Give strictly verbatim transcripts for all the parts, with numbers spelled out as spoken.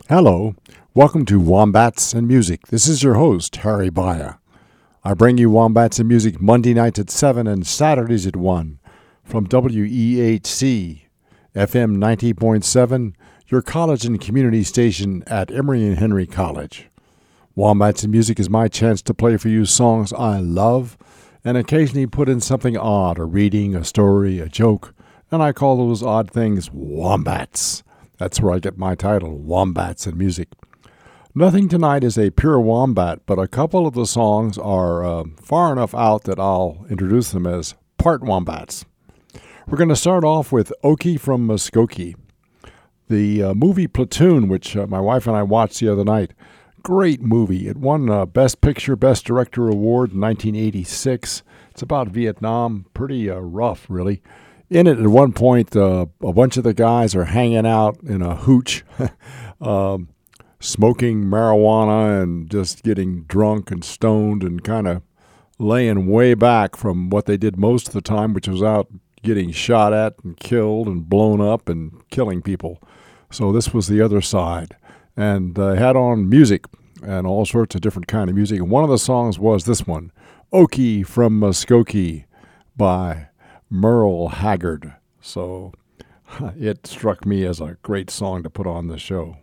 Hello, welcome to Wombats and Music. This is your host, Harry Baya. I bring you Wombats and Music Monday nights at seven and Saturdays at one from W E H C, F M ninety point seven, your college and community station at Emory and Henry College. Wombats and Music is my chance to play for you songs I love and occasionally put in something odd, a reading, a story, a joke, and I call those odd things Wombats. That's where I get my title, Wombats and Music. Nothing tonight is a pure wombat, but a couple of the songs are uh, far enough out that I'll introduce them as part wombats. We're going to start off with Okie from Muskogee. The uh, movie Platoon, which uh, my wife and I watched the other night, great movie. It won uh, Best Picture, Best Director award in nineteen eighty-six. It's about Vietnam, pretty uh, rough, really. In it, at one point, uh, a bunch of the guys are hanging out in a hooch, um, smoking marijuana and just getting drunk and stoned and kind of laying way back from what they did most of the time, which was out getting shot at and killed and blown up and killing people. So this was the other side. And uh, had on music and all sorts of different kind of music. And one of the songs was this one, Okie from Muskogee by Merle Haggard. So it struck me as a great song to put on the show.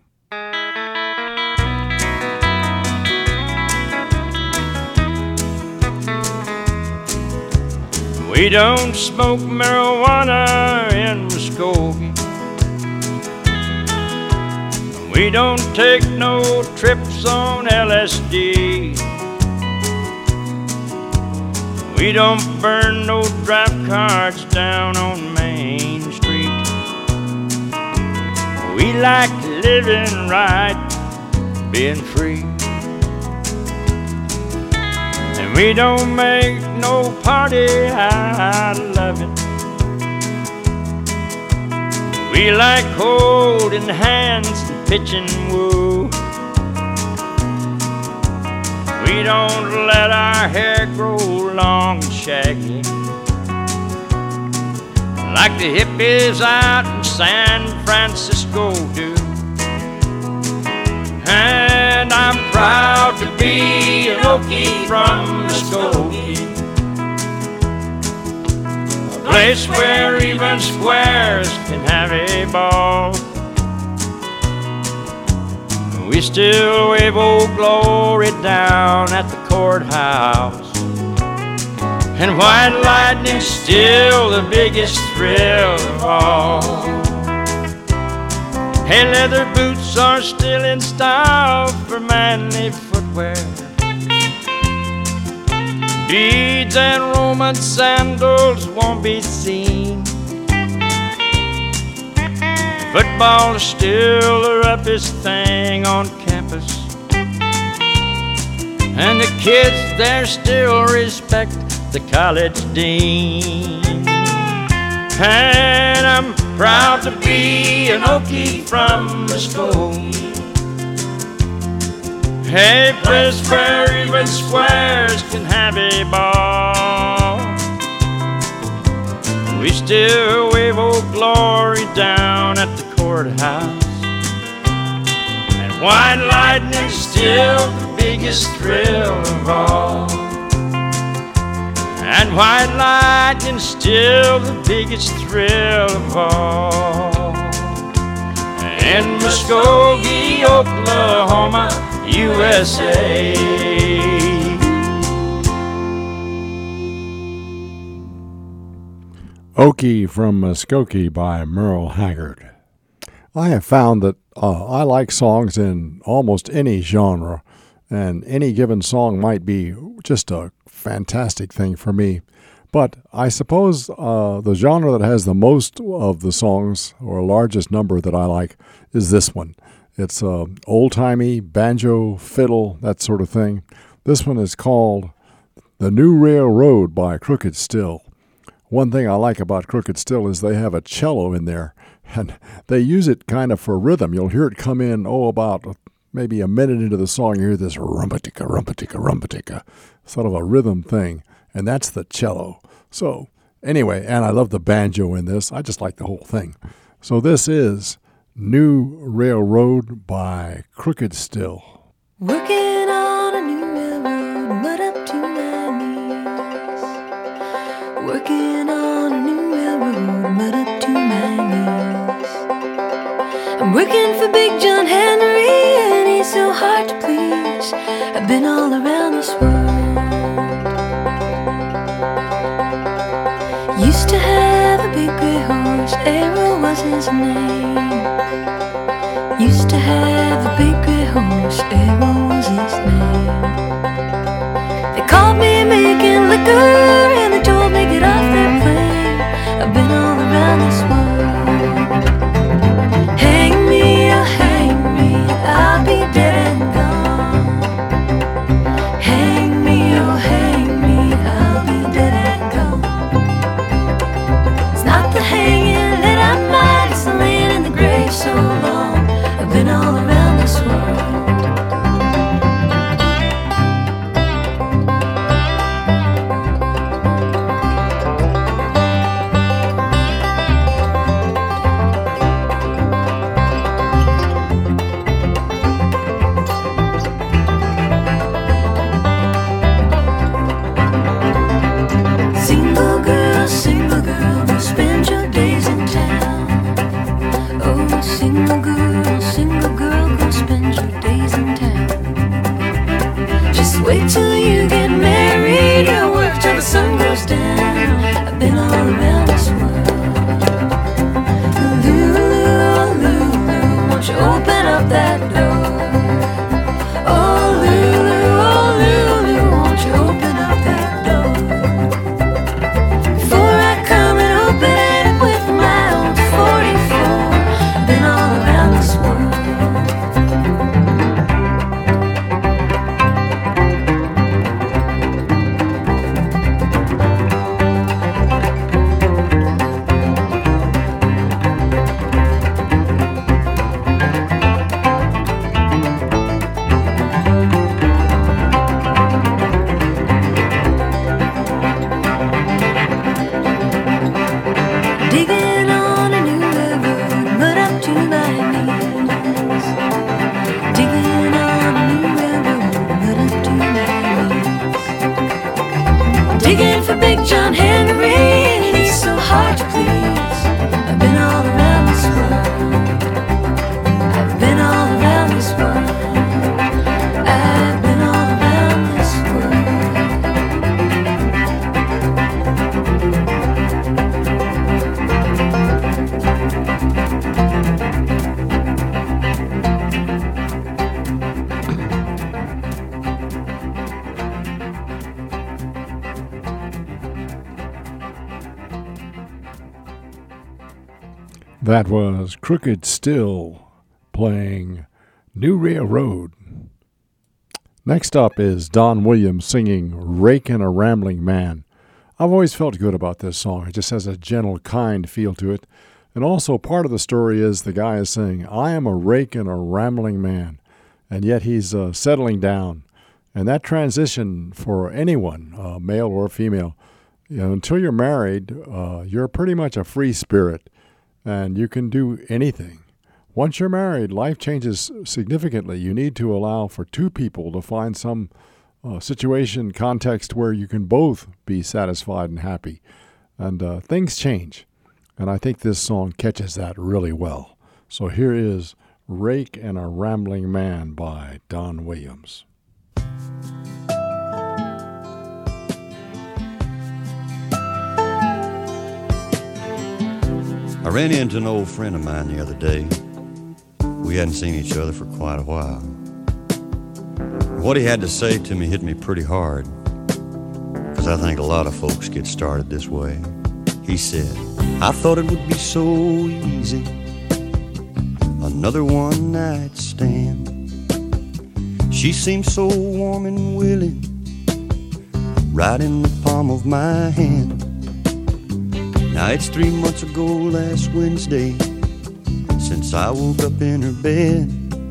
We don't smoke marijuana in Muskogee. We don't take no trips on L S D. We don't burn no draft cards down on Main Street. We like living right, being free. And we don't make no party out of it. We like holding hands and pitching woo. We don't let our hair grow long and shaggy like the hippies out in San Francisco do. And I'm proud to be an Okie from Muskogee, a place where even squares can have a ball. We still wave old glory down at the courthouse, and white lightning's still the biggest thrill of all. Hey, leather boots are still in style for manly footwear. Beads and Roman sandals won't be seen. Football is still the roughest thing on campus, and the kids there still respect the college dean. And I'm proud to be an Okie from Muskogee, a place where even squares can have a ball. We still wave old glory down at the courthouse, and white lightning's still the biggest thrill of all. And white lightning's still the biggest thrill of all. In Muskogee, Oklahoma, U S A. Okie from Muskogee by Merle Haggard. I have found that uh, I like songs in almost any genre, and any given song might be just a fantastic thing for me. But I suppose uh, the genre that has the most of the songs, or largest number that I like, is this one. It's uh, old-timey, banjo, fiddle, that sort of thing. This one is called The New Railroad by Crooked Still. One thing I like about Crooked Still is they have a cello in there, and they use it kind of for rhythm. You'll hear it come in, oh, about maybe a minute into the song, you hear this rumpatica, rumpatica, rumpatica, sort of a rhythm thing, and that's the cello. So anyway, and I love the banjo in this. I just like the whole thing. So this is New Railroad by Crooked Still. Working on a new railroad, mud up to my knees. Working on a new railroad, mud up to my knees. I'm working for Big John Henry, and he's so hard to please. I've been all around this world. Used to have a big gray horse, Arrow was his name. Used to have a big gray horse, Arrow was his name. They called me making liquor, and they told me get off their plane. I've been all around this world. Hang me, oh hang me, I'll be dead and gone. Hang me, oh hang me, I'll be dead and gone. It's not the hanging that I mind, it's the laying in the grave so long. I've been all around this world. Single girl, single girl, don't spend your days in town. Oh, single girl, single girl, go spend your days in town. Just wait till you get married, you'll work till the sun goes down. I've been all around this world. Lulu, Lulu, won't you open up that door? Oh, Lulu, oh, Lulu, won't you open up that door? Before I come and open it with my old forty-four, I've been all around this world. Digging on a new railroad, mud up to my knees. Digging on a new railroad, mud up to my knees. Digging for Big John Henry, he's so hard to please. I've been all around this world. I've been all around this world. I've been all around this world. That was Crooked Still playing New Railroad. Next up is Don Williams singing Rakin' a Rambling Man. I've always felt good about this song. It just has a gentle, kind feel to it. And also part of the story is the guy is saying, I am a rakin' a rambling man. And yet he's uh, settling down. And that transition for anyone, uh, male or female, you know, until you're married, uh, you're pretty much a free spirit. And you can do anything. Once you're married, life changes significantly. You need to allow for two people to find some uh, situation, context where you can both be satisfied and happy. And uh, things change. And I think this song catches that really well. So here is Rake and a Rambling Man by Don Williams. I ran into an old friend of mine the other day. We hadn't seen each other for quite a while. What he had to say to me hit me pretty hard, because I think a lot of folks get started this way. He said, I thought it would be so easy, another one night stand. She seemed so warm and willing, right in the palm of my hand. Now it's three months ago last Wednesday since I woke up in her bed.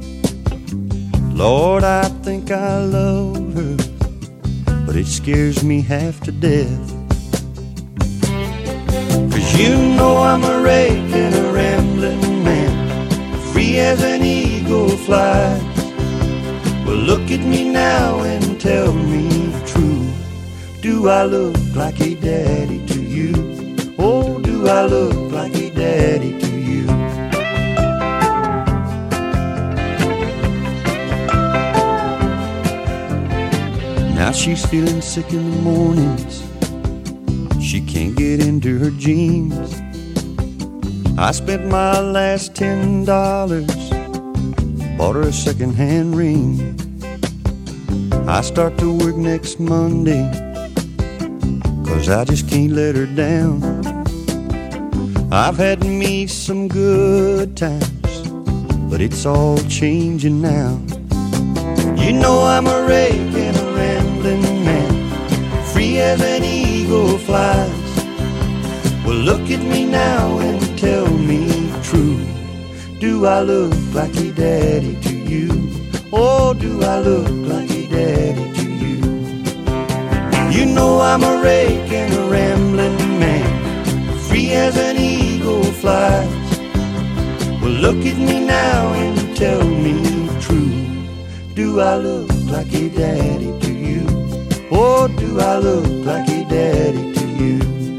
Lord, I think I love her, but it scares me half to death. 'Cause you know I'm a rake and a rambling man, free as an eagle flies. Well, look at me now and tell me true. Do I look like a daddy to you? Oh, do I look like a daddy to you? Now she's feeling sick in the mornings. She can't get into her jeans. I spent my last ten dollars, bought her a second-hand ring. I start to work next Monday, 'cause I just can't let her down. I've had me some good times, but it's all changing now. You know I'm a rake and a rambling man, free as an eagle flies. Well, look at me now and tell me true. Do I look like a daddy to you? Oh, do I look like a daddy to you? You know I'm a rake and a rambling man, free as an eagle flies. Well, look at me now and tell me true. Do I look like a daddy to you? Oh, do I look like a daddy to you?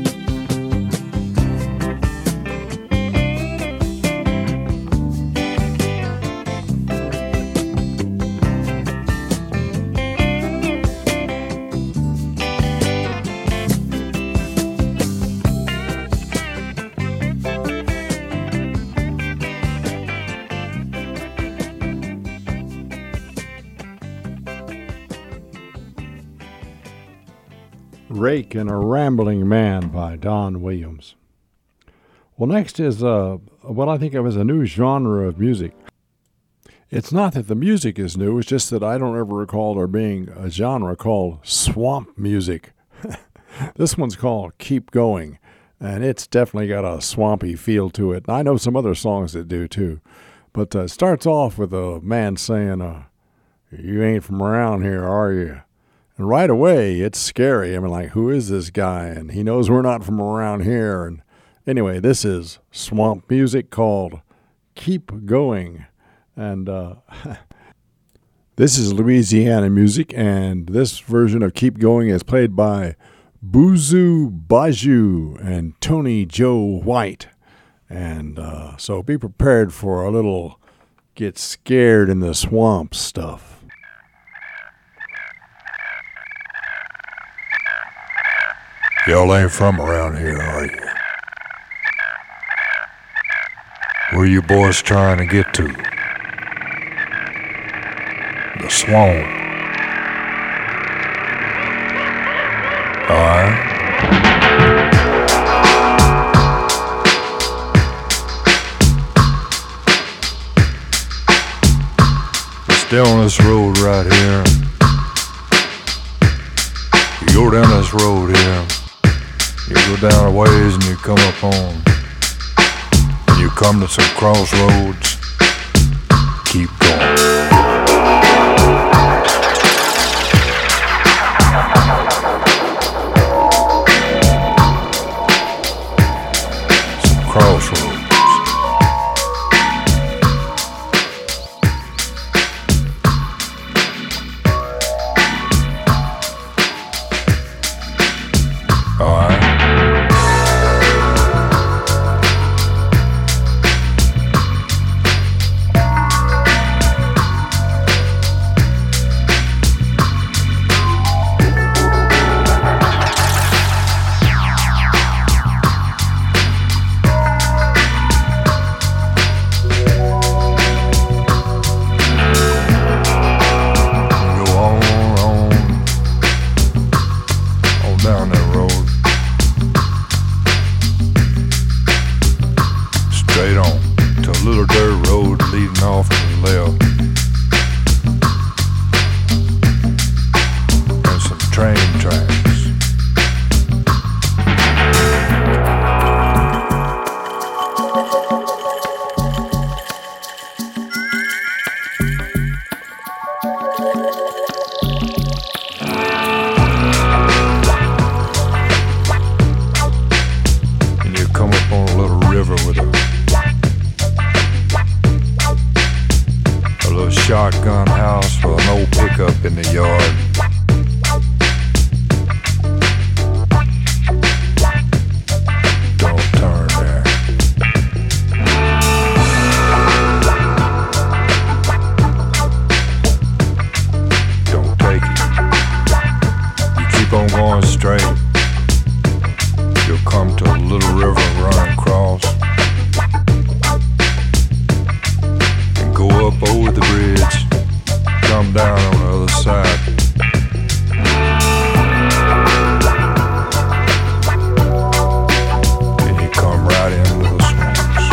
Rake and a Rambling Man by Don Williams. Well, next is uh, what I think of as a new genre of music. It's not that the music is new, it's just that I don't ever recall there being a genre called swamp music. This one's called Keep Going, and it's definitely got a swampy feel to it. I know some other songs that do too, but uh, it starts off with a man saying, uh, "You ain't from around here, are you?" And right away, it's scary. I mean, like, who is this guy? And he knows we're not from around here. And anyway, this is swamp music called Keep Going. And uh, this is Louisiana music, and this version of Keep Going is played by Boozoo Baju and Tony Joe White. And uh, so be prepared for a little get scared in the swamp stuff. Y'all ain't from around here, are you? Where you boys trying to get to? The swamp. Alright. Stay on this road right here. You go down this road here. You go down a ways and you come up on, and you come to some crossroads. Keep going. Some crossroads. shotgun house with an old pickup in the yard. Don't turn there. Don't take it. You keep on going straight. You'll come to a little river running across. Go up over the bridge, come down on the other side. And you come right into the swamps.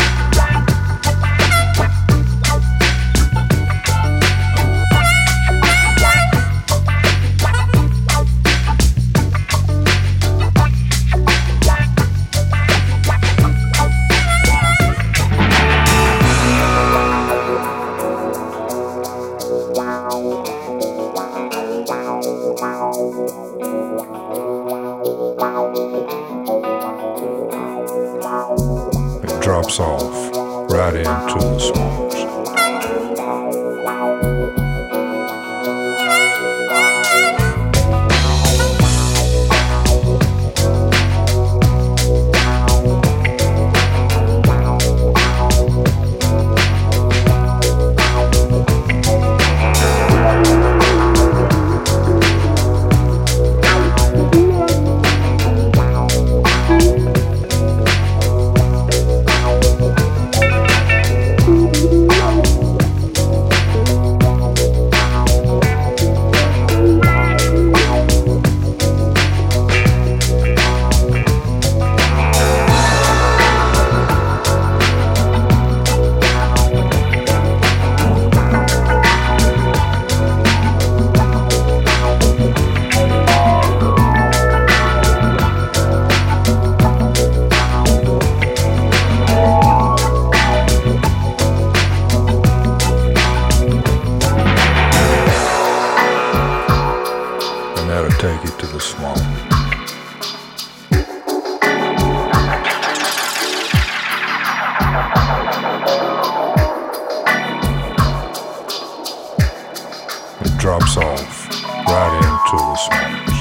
It drops off right into the swamps. Take it to the swamp. It drops off right into the swamps.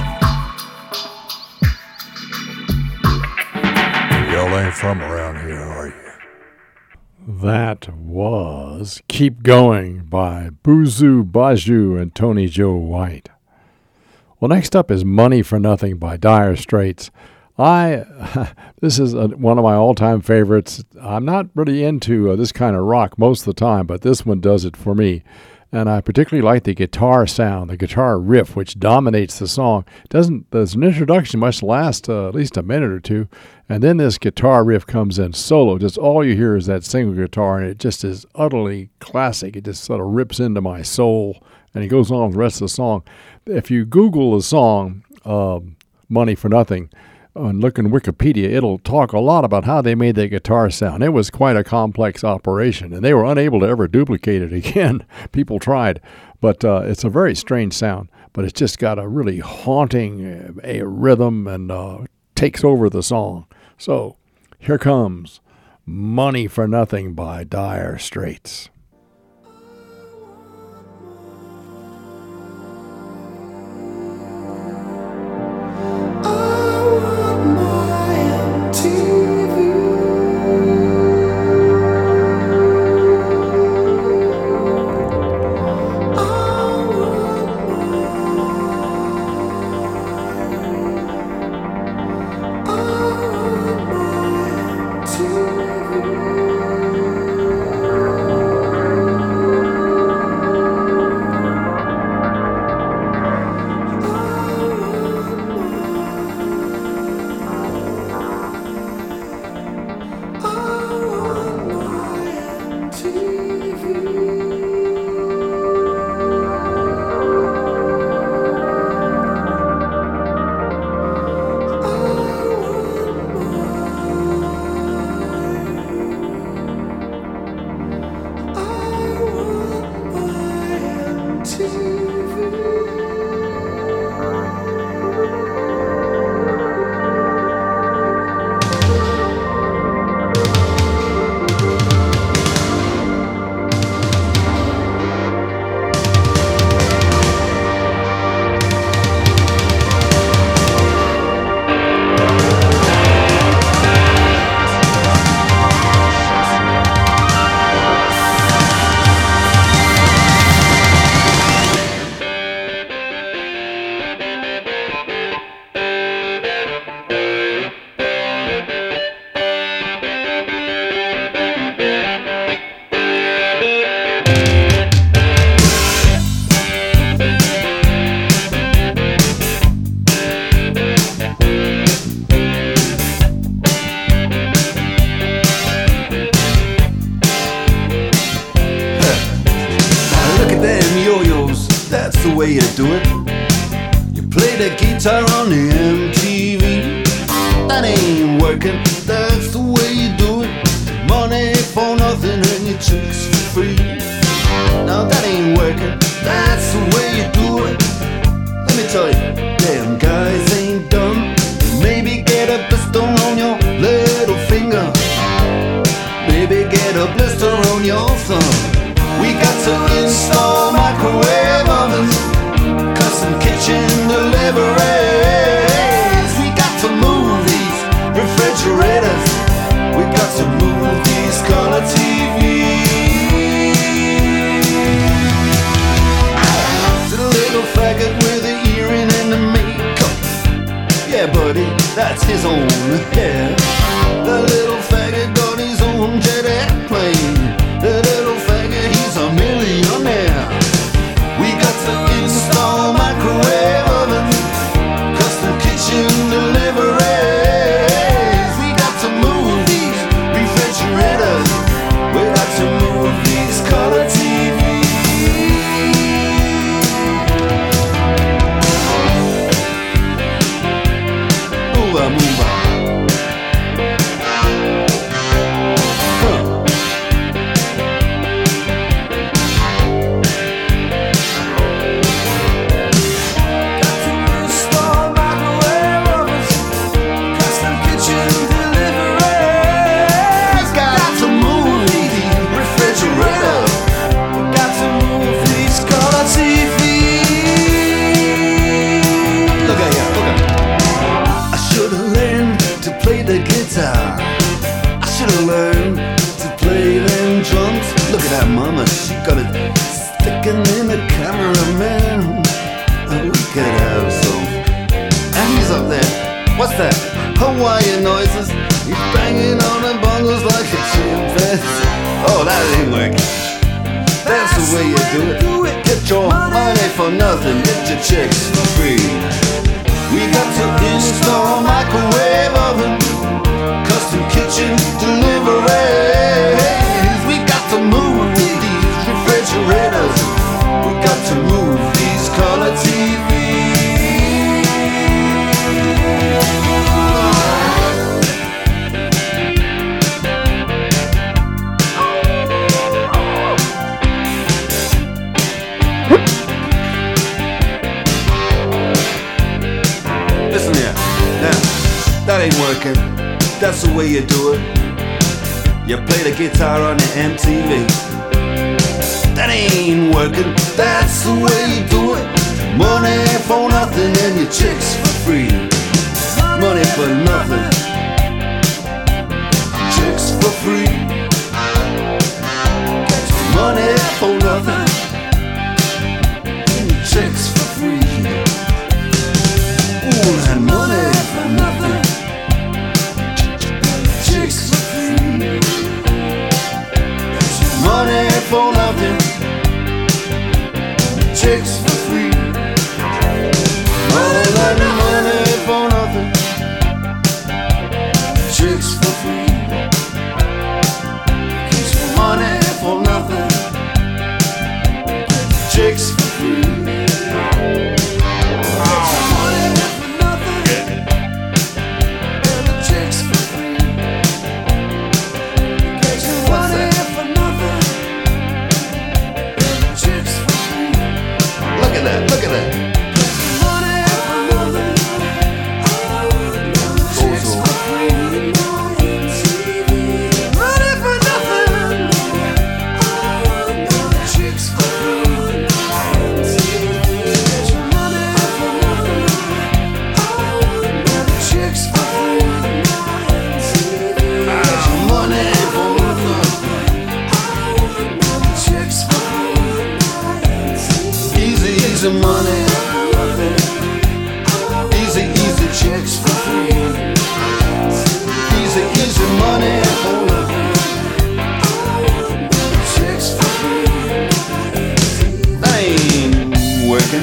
Y'all ain't from around here, are you? That was Keep Going by Boozoo Baju and Tony Joe White. Well, next up is Money for Nothing by Dire Straits. I, this is a, one of my all-time favorites. I'm not really into uh, this kind of rock most of the time, but this one does it for me. And I particularly like the guitar sound, the guitar riff, which dominates the song. Doesn't there's an introduction must last uh, at least a minute or two, and then this guitar riff comes in solo. Just all you hear is that single guitar, and it just is utterly classic. It just sort of rips into my soul, and it goes on with the rest of the song. If you Google the song uh, Money for Nothing and look in Wikipedia, it'll talk a lot about how they made that guitar sound. It was quite a complex operation, and they were unable to ever duplicate it again. People tried, but uh, it's a very strange sound, but it's just got a really haunting uh, a rhythm and uh, takes over the song. So here comes Money for Nothing by Dire Straits. yo-yos, that's the way you do it. You play the guitar on the M T V. That ain't working, that's the way you do it. Money for nothing and your chicks for free. Now that ain't working, that's the way you do it. Let me tell you, damn guys ain't dumb. Maybe get a blister on your little finger. Maybe get a blister on your thumb. We got to install microwave ovens, custom kitchen deliveries. We got to move these refrigerators. We got to move these color T Vs. To the little faggot with the earring and the makeup. Yeah, buddy, that's his own hair. The little faggot got his own jet airplane. The little faggot, he's a millionaire. We got to install microwave ovens, custom kitchen deliveries. We got to move these refrigerators. We got to move these color T Vs. Move on, move on. I should've learned to play them drums. Look at that mama, she got it sticking in the cameraman. Oh, we could have some. And he's up there. What's that? Hawaiian noises. He's banging on the bongos like a chimpanzee. Oh, that ain't working. That's the way you do it. Get your money for nothing, get your chicks for free. We got to install microwave oven, custom kitchen deliveries. We got to move these refrigerators. We got to move these color T Listen here, now, that ain't working. That's the way you do it. You play the guitar on the M T V. That ain't working. That's the way you do it. Money for nothing and your chicks for free. Money for nothing, chicks for free. Money for nothing, chicks for free. Ooh, and money for nothing, chicks for free. Money for nothing, chicks for free. All that money for nothing, chicks for free. Money for nothing, chicks for free. Look at that. Money for nothing. Chicks for free. Money for nothing. Chicks for free. Money for nothing. Chicks for free. Money for nothing. Chicks for free. Easy, easy money. Easy, easy chicks for free. Easy, easy money for nothing. Chicks for free. That ain't working.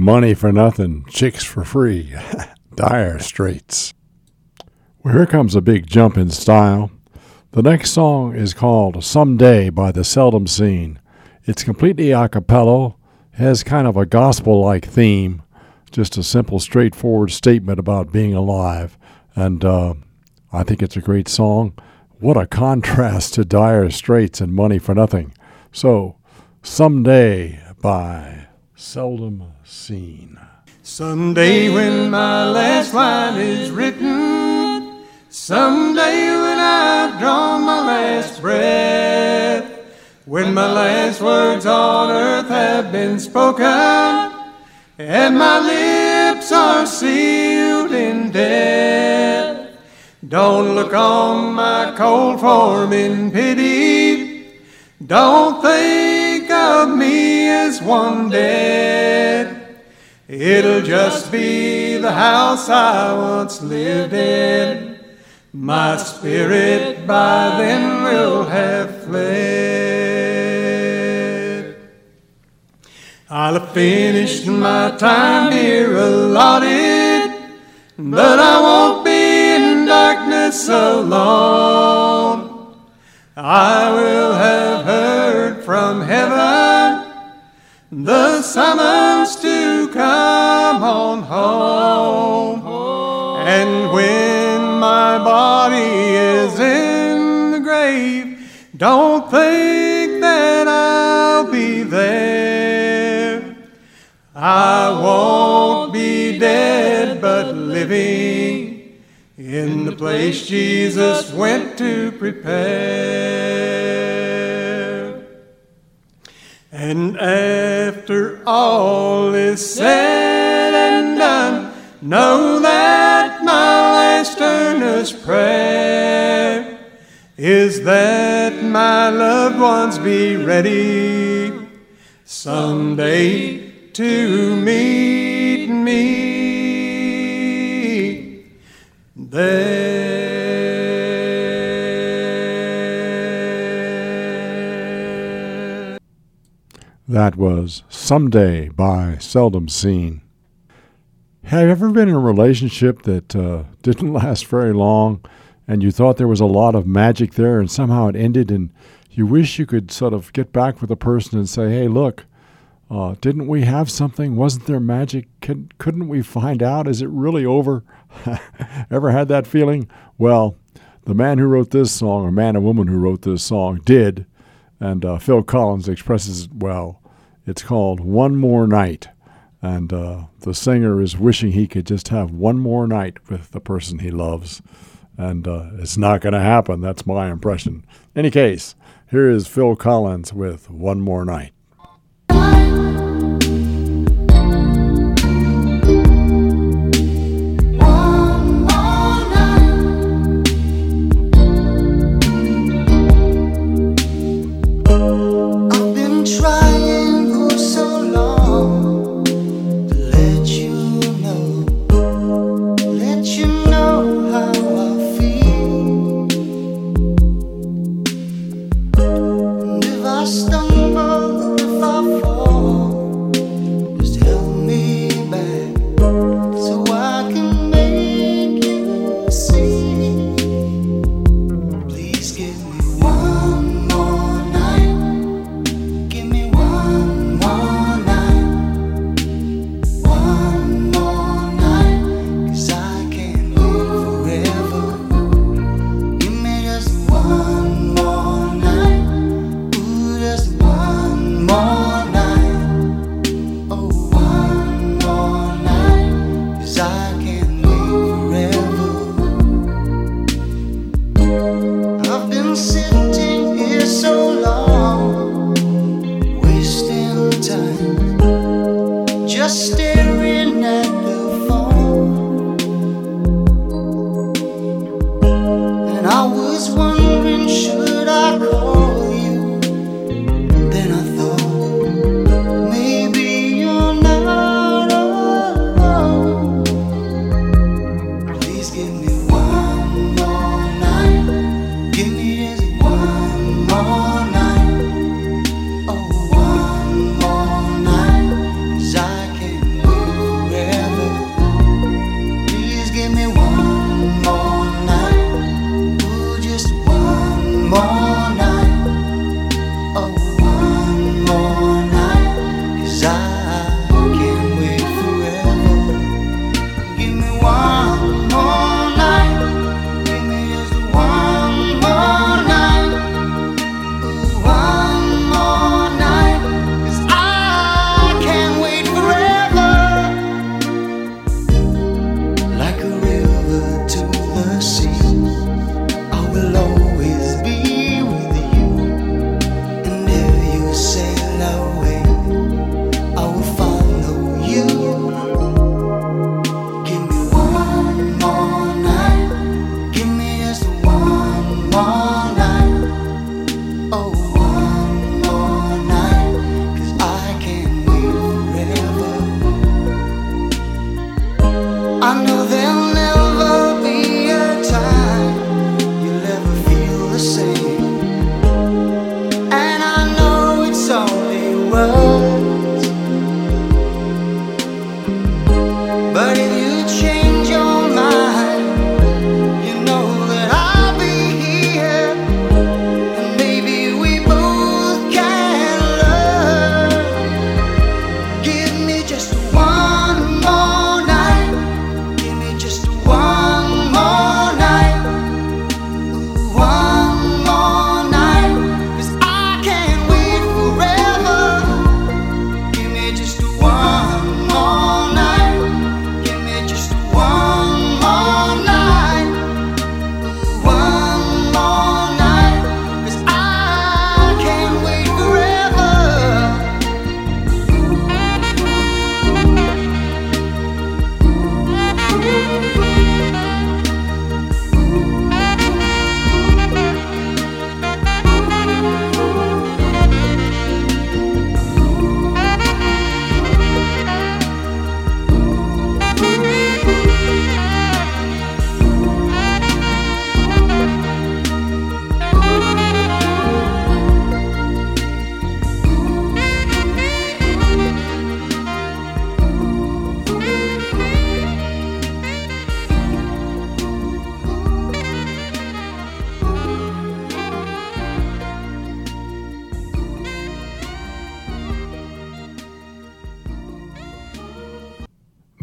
Money for Nothing, Chicks for Free, Dire Straits. Well, here comes a big jump in style. The next song is called Someday by The Seldom Scene. It's completely a cappella, has kind of a gospel-like theme, just a simple, straightforward statement about being alive. And uh, I think it's a great song. What a contrast to Dire Straits and Money for Nothing. So, Someday by Seldom Scene. Someday when my last line is written, someday when I've drawn my last breath, when my last words on earth have been spoken, and my lips are sealed in death, don't look on my cold form in pity, don't think of me as one dead. It'll just be the house I once lived in. My spirit by then will have fled. I'll have finished my time here allotted, but I won't be in darkness alone. I will have heard from heaven the summons to come on home. And when my body is in the grave, don't think that I'll be there. I won't be dead but living in the place Jesus went to prepare. And after all is said and done, know that my last earnest prayer is that my loved ones be ready someday to meet me there. That was Someday by Seldom Scene. Have you ever been in a relationship that uh, didn't last very long and you thought there was a lot of magic there and somehow it ended and you wish you could sort of get back with the person and say, hey, look, uh, didn't we have something? Wasn't there magic? Can, couldn't we find out? Is it really over? Ever had that feeling? Well, the man who wrote this song, or man and woman who wrote this song, did. And uh, Phil Collins expresses it well. It's called One More Night. And uh, the singer is wishing he could just have one more night with the person he loves. And uh, it's not going to happen. That's my impression. In any case, here is Phil Collins with One More Night. One more night, 'cause I can't live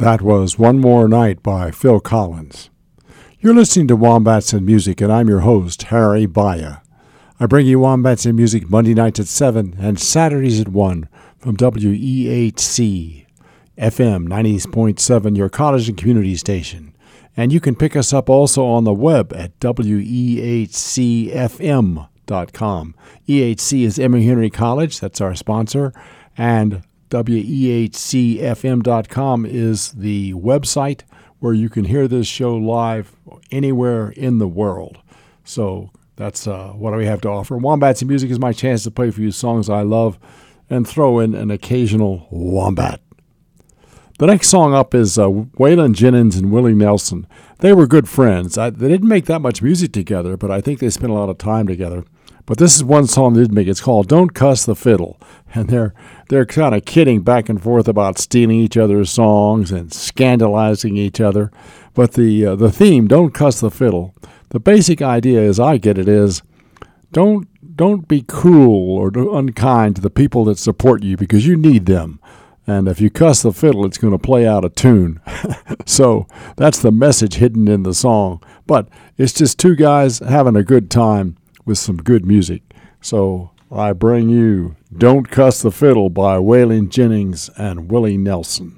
That was One More Night by Phil Collins. You're listening to Wombats and Music, and I'm your host, Harry Baya. I bring you Wombats and Music Monday nights at seven and Saturdays at one from W E H C F M ninety point seven, your college and community station. And you can pick us up also on the web at W E H C F M dot com. E H C is Emory Henry College, that's our sponsor, and W E H C F M dot com is the website where you can hear this show live anywhere in the world. So that's uh, what we have to offer. Wombats and Music is my chance to play for you songs I love and throw in an occasional wombat. The next song up is uh, Waylon Jennings and Willie Nelson. They were good friends. I, they didn't make that much music together, but I think they spent a lot of time together. But this is one song they did make. It's called Don't Cuss the Fiddle. And they're they're kind of kidding back and forth about stealing each other's songs and scandalizing each other. But the uh, the theme, Don't Cuss the Fiddle, the basic idea as I get it is don't don't be cruel or unkind to the people that support you because you need them. And if you cuss the fiddle, it's going to play out of tune. So that's the message hidden in the song. But it's just two guys having a good time with some good music. So I bring you Don't Cuss the Fiddle by Waylon Jennings and Willie Nelson.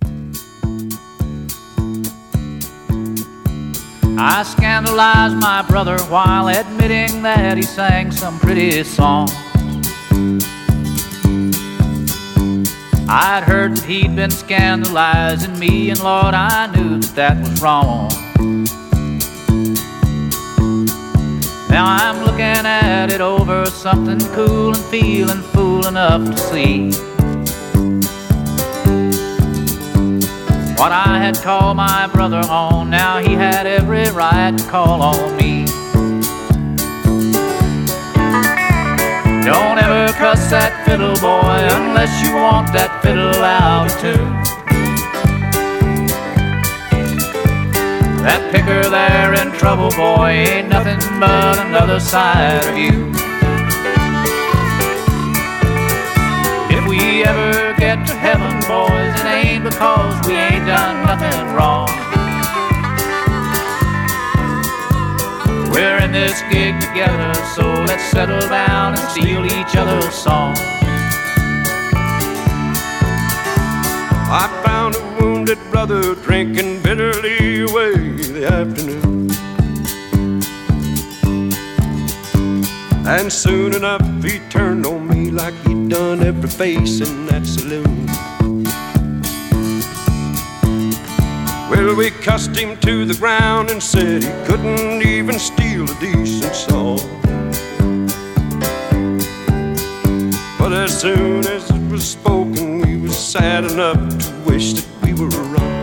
I scandalized my brother while admitting that he sang some pretty song. I'd heard that he'd been scandalizing me, and Lord, I knew that that was wrong. Now I'm looking at it over something cool and feeling fool enough to see what I had called my brother on. Now he had every right to call on me. Don't ever cuss that fiddle, boy, unless you want that fiddle out of tune. That picker there in trouble, boy, ain't nothing but another side of you. If we ever get to heaven, boys, it ain't because we ain't done nothing wrong. We're in this gig together, so let's settle down and steal each other's songs. I found a wounded brother drinking bitterly away the afternoon, and soon enough he turned on me like he'd done every face in that saloon. Well, we cussed him to the ground and said he couldn't even steal a decent song. But as soon as it was spoken, we was sad enough to wish that we were wrong.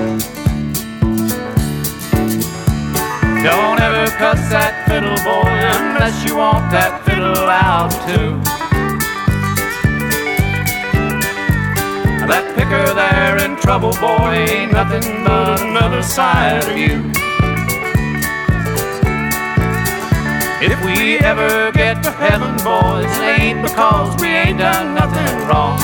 Don't ever cuss that fiddle, boy, unless you want that fiddle out too. That picker there in trouble, boy, ain't nothing but another side of you. If we ever get to heaven, boys, it ain't because we ain't done nothing wrong.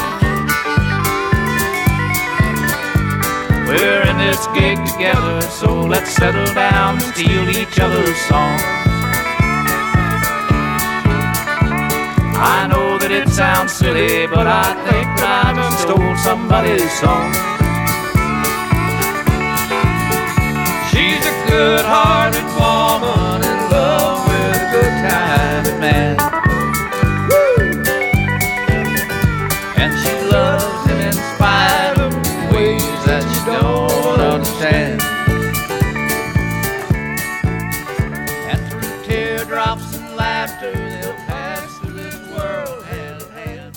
We're in this gig together, so let's settle down and steal each other's songs. I know that it sounds silly, but I think that I've stole somebody's song. She's a good-hearted woman in love with a good-timing man. Woo! And she loves him in spite of ways that she don't understand. And through teardrops and laughter, they'll pass through this world hand in hand.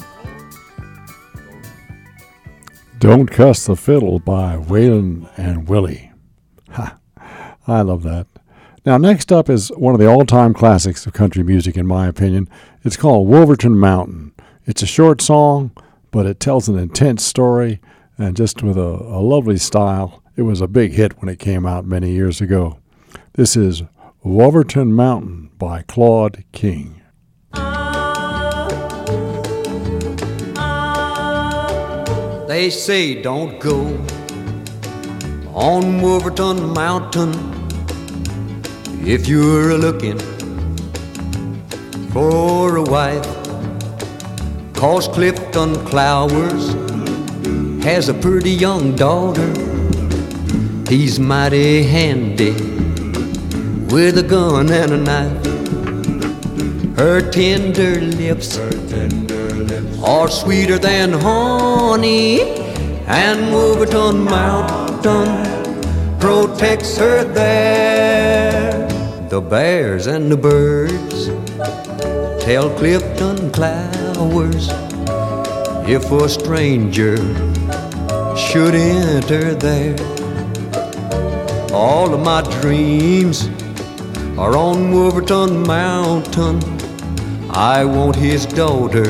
Don't Cuss the Fiddle by Waylon and Willie. Ha, I love that. Now, next up is one of the all-time classics of country music, in my opinion. It's called Wolverton Mountain. It's a short song, but it tells an intense story, and just with a, a lovely style. It was a big hit when it came out many years ago. This is Wolverton Mountain by Claude King. They say don't go on Wolverton Mountain. If you're looking for a wife, 'cause Clifton Clowers has a pretty young daughter. He's mighty handy with a gun and a knife. Her tender lips, Her tender lips are sweeter than honey, and Wolverton Mountain protects her there. The bears and the birds tell Clifton Clowers, if a stranger should enter there, all of my dreams are on Wolverton Mountain. I want his daughter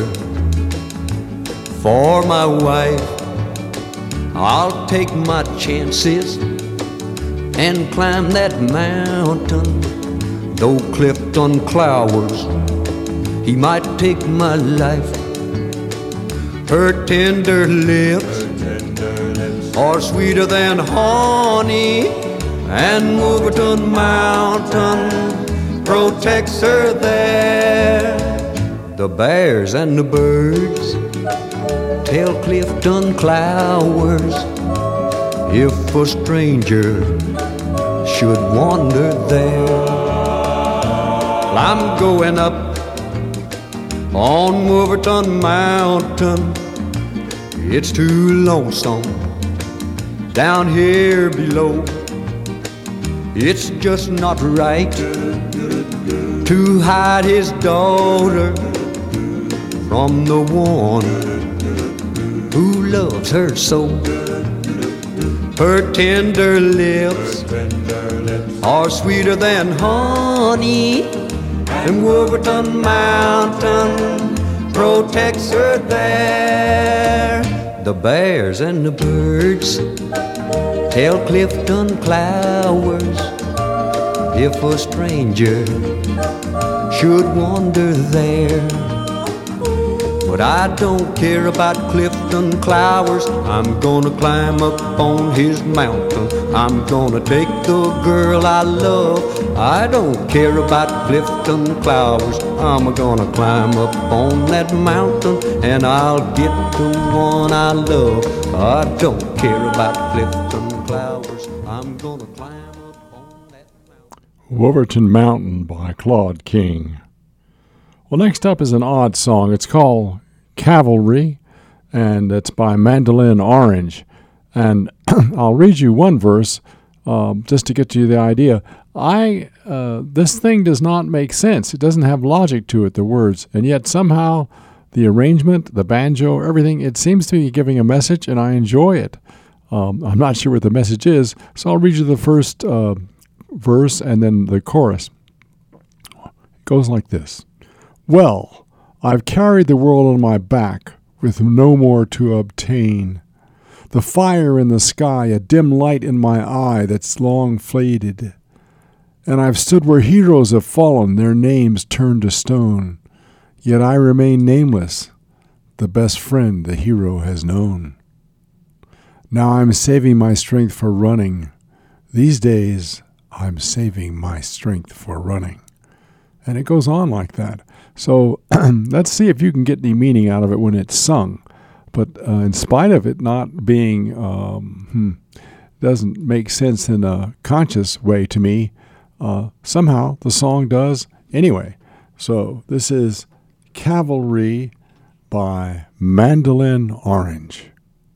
for my wife. I'll take my chances and climb that mountain. Though Clifton Clowers, he might take my life. Her tender lips are sweeter than honey, and Wolverton Mountain protects her there. The bears and the birds tell Clifton Clowers, if a stranger should wander there. Well, I'm going up on Wolverton Mountain. It's too lonesome down here below. It's just not right to hide his daughter from the one who loves her so. Her tender lips are sweeter than honey, and Wolverton Mountain protects her there. The bears and the birds tell Clifton Clowers, if a stranger should wander there. But I don't care about Clifton Clowers. I'm gonna climb up on his mountain. I'm gonna take the girl I love. I don't care about Clifton Clowers. I'm gonna climb up on that mountain, and I'll get the one I love. I don't care about Clifton Clowers. I'm gonna climb up on that mountain. Wolverton Mountain by Claude King. Well, next up is an odd song. It's called Cavalry, and it's by Mandolin Orange. And I'll read you one verse um, just to get you the idea. I uh, this thing does not make sense. It doesn't have logic to it, the words, and yet somehow the arrangement, the banjo, everything, it seems to be giving a message, and I enjoy it. Um, I'm not sure what the message is, so I'll read you the first uh, verse and then the chorus. It goes like this. Well, I've carried the world on my back with no more to obtain. The fire in the sky, a dim light in my eye that's long faded. And I've stood where heroes have fallen, their names turned to stone. Yet I remain nameless, the best friend the hero has known. Now I'm saving my strength for running. These days, I'm saving my strength for running. And it goes on like that. So let's see if you can get any meaning out of it when it's sung. But uh, in spite of it not being, um, hmm, doesn't make sense in a conscious way to me, uh, somehow the song does anyway. So this is Cavalry by Mandolin Orange.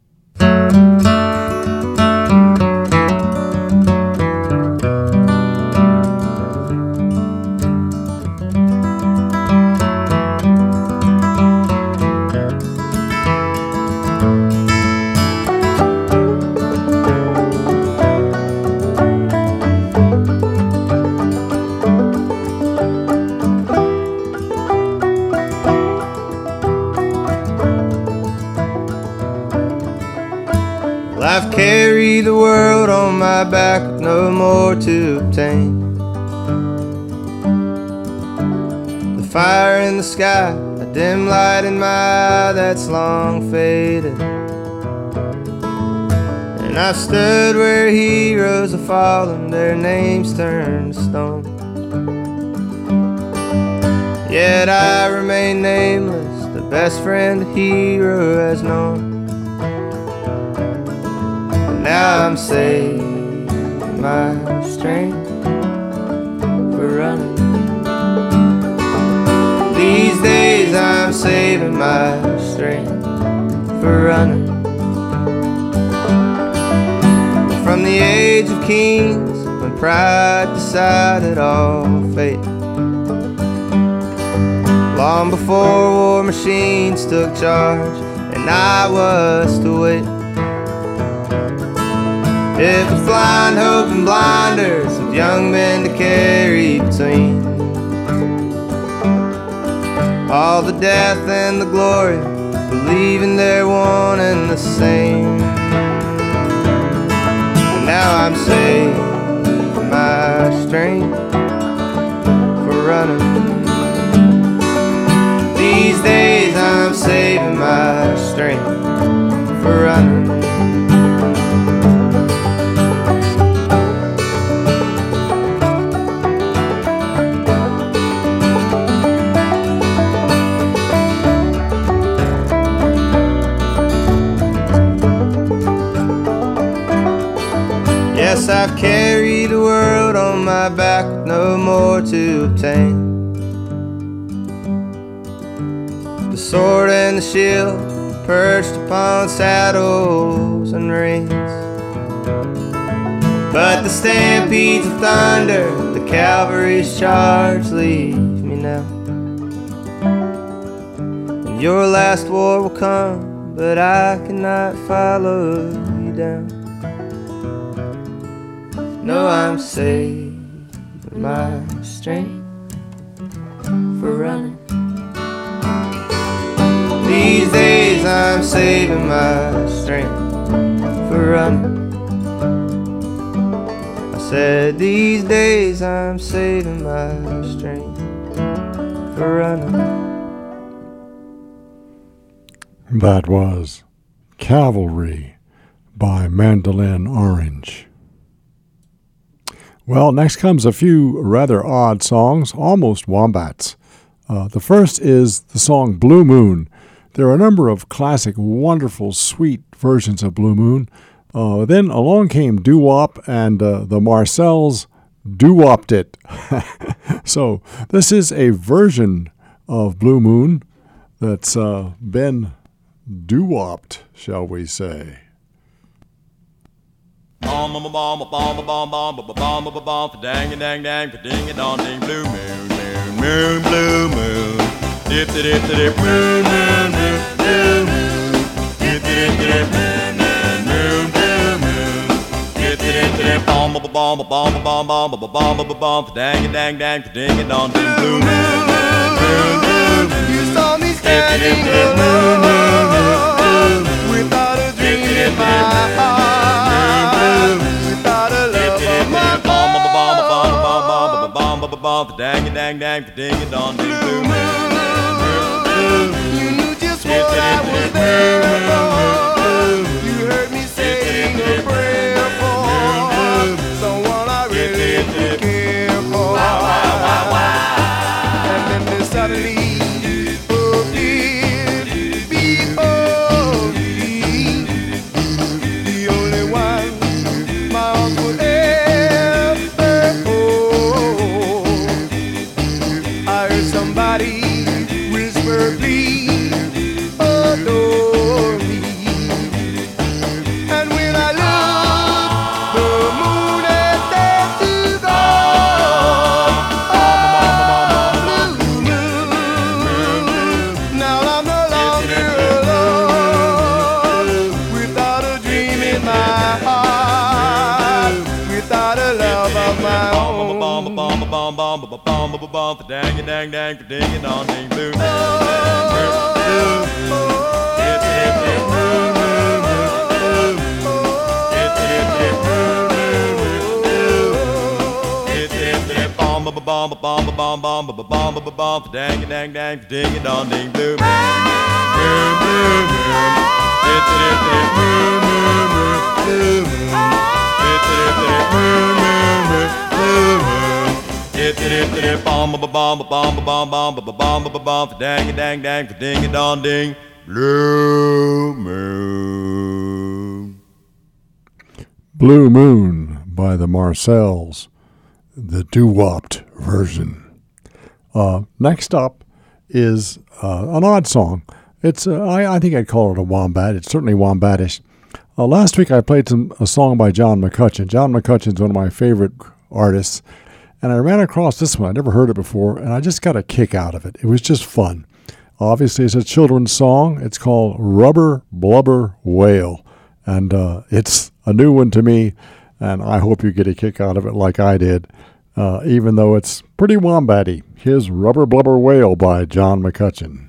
I've carried the world on my back with no more to obtain. The fire in the sky, a dim light in my eye that's long faded. And I stood where heroes have fallen, their names turned to stone. Yet I remain nameless, the best friend a hero has known. And now I'm saving my strength for running. These days I'm saving my strength for running. From the age of kings, when pride decided all fate, long before war machines took charge and I was to wait, it was blind hope and blinders of young men to carry between all the death and the glory, believing they're one and the same. Now I'm saving my strength for running. These days I'm saving my strength for running. Yes, I've carried the world on my back with no more to obtain. The sword and the shield perched upon saddles and reins, but the stampedes of thunder, the cavalry's charge leave me now. And your last war will come, but I cannot follow you down. No, I'm saving my strength for running. These days I'm saving my strength for running. I said these days I'm saving my strength for running. That was Cavalry by Mandolin Orange. Well, next comes a few rather odd songs, almost wombats. Uh, the first is the song Blue Moon. There are a number of classic, wonderful, sweet versions of Blue Moon. Uh, then along came doo-wop, and uh, the Marcells doo-wopped it. So this is a version of Blue Moon that's uh, been doo-wopped, shall we say. Bomb bomb bomb bomb bomb bomb bomb bomb bomb dang dang dang ding a dong ding blue moon moon moon blue moon dip dip dip moon moon moon blue moon dip dip dip moon moon moon blue moon dip dip dip bomb bomb bomb bomb bomb bomb bomb bomb dang dang dang ding a dong ding blue moon moon moon You saw me standing alone without a dream in my heart. Dang dang dang ding a dong ding blue moon. You knew just what I was there for. You heard me saying a prayer for someone I really did care for. And then there suddenly appeared before me the only one my arms would ever somebody whisper, please adore me. And when I look, the moon is there to go. Oh, blue moon. Now I'm no longer alone, without a dream in my heart, without a love of my own. Dang dang dang ding a dong ding blue moon. Bomb bomb bomb bomb bomb bomb bomb bomb dang dang dang ding a dong ding blue moon. Bomb ba bomb ba bomb ba bomb bomb ba bomb ba bomb dang dang dang ding a dong ding Blue Moon. Blue Moon by the Marcells, the doo-wopped version. Uh, next up is uh, an odd song. It's uh, I, I think I'd call it a wombat. It's certainly wombatish. Uh, last week I played some, a song by John McCutcheon. John McCutcheon's one of my favorite artists, and I ran across this one. I never heard it before, and I just got a kick out of it. It was just fun. Obviously, it's a children's song. It's called Rubber Blubber Whale, and uh, it's a new one to me, and I hope you get a kick out of it like I did, uh, even though it's pretty wombatty. Here's Rubber Blubber Whale by John McCutcheon.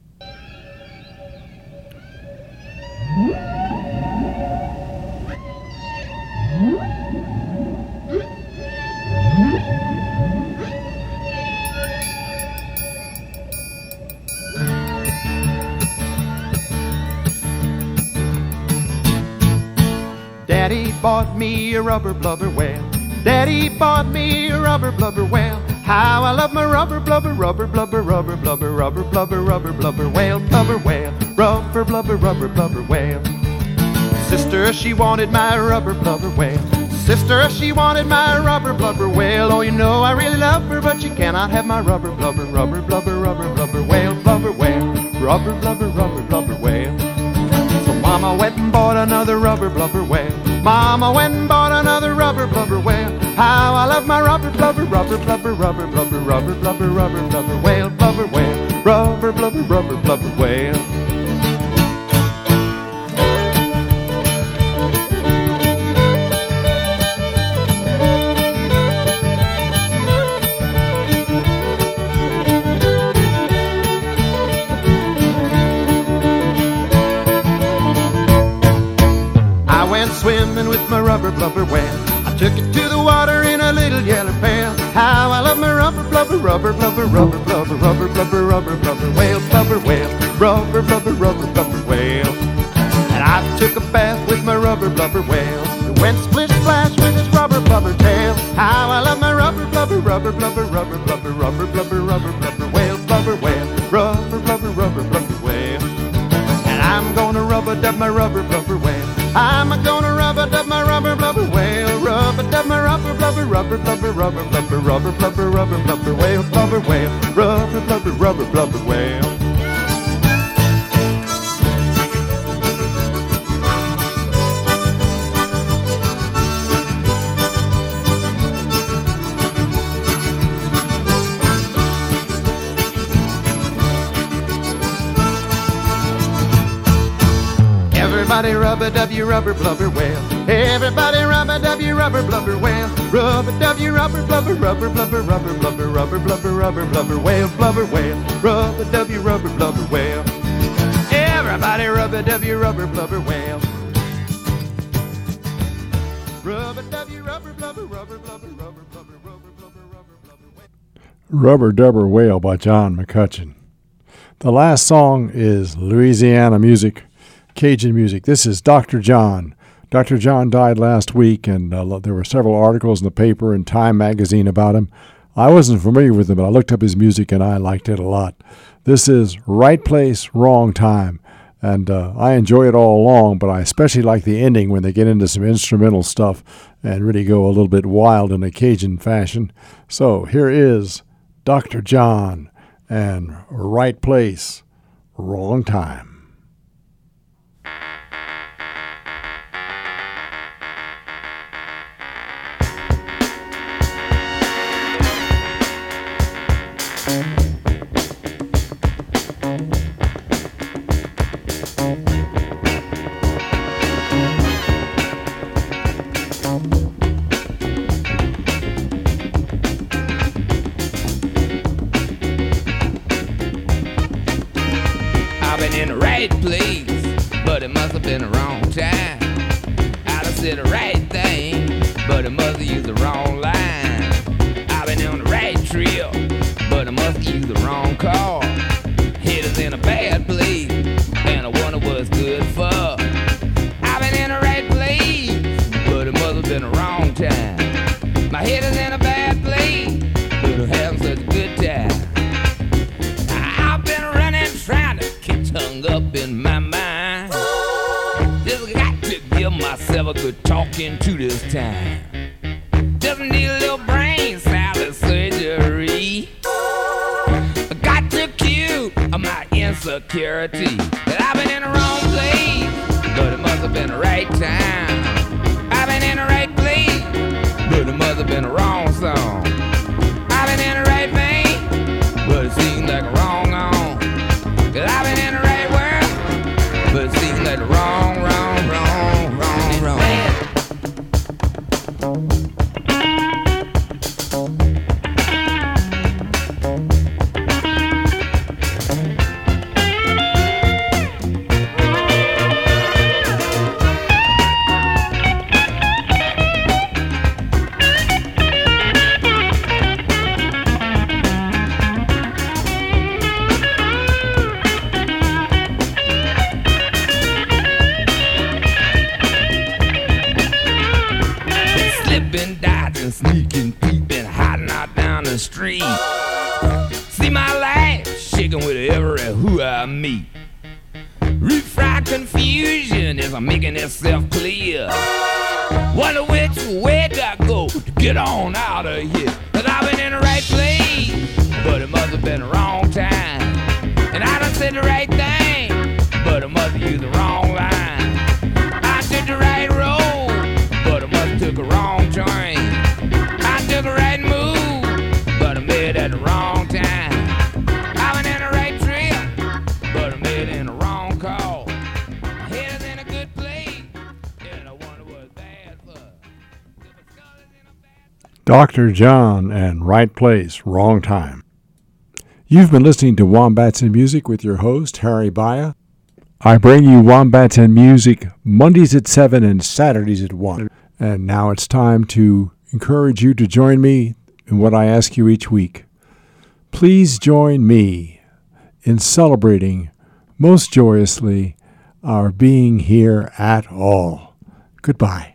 Daddy bought me a rubber blubber whale. Daddy bought me a rubber blubber whale. How I love my rubber blubber, rubber blubber, rubber blubber, rubber blubber, rubber blubber whale, blubber whale, rubber blubber, rubber blubber whale. Sister, she wanted my rubber blubber whale. Sister, she wanted my rubber blubber whale. Oh, you know I really love her, but she cannot have my rubber blubber, rubber blubber, rubber blubber whale, blubber whale, rubber blubber, rubber blubber whale. So Mama went and bought another rubber blubber whale. Mama went and bought another rubber blubber whale. How I love my rubber blubber, rubber blubber, rubber blubber, rubber blubber, rubber blubber whale, blubber whale, rubber blubber, rubber blubber whale. Swimming with my rubber blubber whale. I took it to the water in a little yellow pail. How I love my rubber blubber, rubber blubber, rubber blubber, rubber blubber, rubber blubber whale, blubber whale, rubber blubber, rubber blubber whale. And I took a bath with my rubber blubber whale. It went splish splash with his rubber blubber tail. How I love my rubber blubber, rubber blubber, rubber blubber, rubber blubber, rubber blubber whale, blubber whale, rubber blubber, rubber blubber whale. And I'm gonna rubber dub my rubber blubber whale. I'm gonna rubber dub my rubber blubber whale, rubber dub my rubber blubber, rubber blubber, rubber blubber, rubber blubber, rubber blubber whale, blubber whale, rubber blubber, rubber blubber whale. Everybody rubber dub you rubber blubber whale. Everybody rubber dub you rubber blubber whale. Rubber dub you rubber blubber, rubber blubber, rubber blubber, rubber blubber, rubber blubber whale, blubber whale. Rubber dub you rubber blubber whale. Everybody rubber dub you rubber blubber whale. Rubber dub you rubber blubber, rubber blubber, rubber blubber, rubber blubber, rubber blubber whale. Rubber Dubber Whale by John McCutcheon. The last song is Louisiana music. Cajun music. This is Doctor John. Doctor John died last week, and uh, there were several articles in the paper and Time magazine about him. I wasn't familiar with him, but I looked up his music, and I liked it a lot. This is Right Place, Wrong Time, and uh, I enjoy it all along, but I especially like the ending when they get into some instrumental stuff and really go a little bit wild in a Cajun fashion. So here is Doctor John and Right Place, Wrong Time. In the right place, but it must have been the wrong time. I done said the right thing, but it must have used the wrong line. I've been on the right trail, but I must have used the wrong car. Hit us in a bad place, and I wonder what's good for. have been a wrong time. My head is in a bad place, but I'm having such a good time. I've been running, trying to get hung up in my mind. Just got to give myself a good talking to this time. Just need a little brain salad surgery. I got to cure my insecurity. That I've been in the wrong place, but it must have been the right time. I've been in the right place, but it must have been the wrong song. I've been in the right vein, but it seems like a wrong on. Cause I've been in the right world, but it seems like the wrong, wrong, wrong, wrong, wrong. Slipping, dodging, sneaking, peeping, hiding out down the street. See my life shaking with every who I meet. Refried confusion as I'm making itself clear. Wonder which way do I go to get on out of here? Cause I've been in the right place, but it must have been the wrong time. And I done said the right thing, but I must have used the wrong line. I took the right road, but I must have took a wrong train. I took a right move, but I made it at the wrong time. I went in the right trip, but I made it in the wrong call. My head is in a good place, and I wonder what's bad for. Doctor John and Right Place, Wrong Time. You've been listening to Wombats and Music with your host, Harry Baya. I bring you Wombats and Music Mondays at seven and Saturdays at one. And now it's time to encourage you to join me in what I ask you each week. Please join me in celebrating most joyously our being here at all. Goodbye.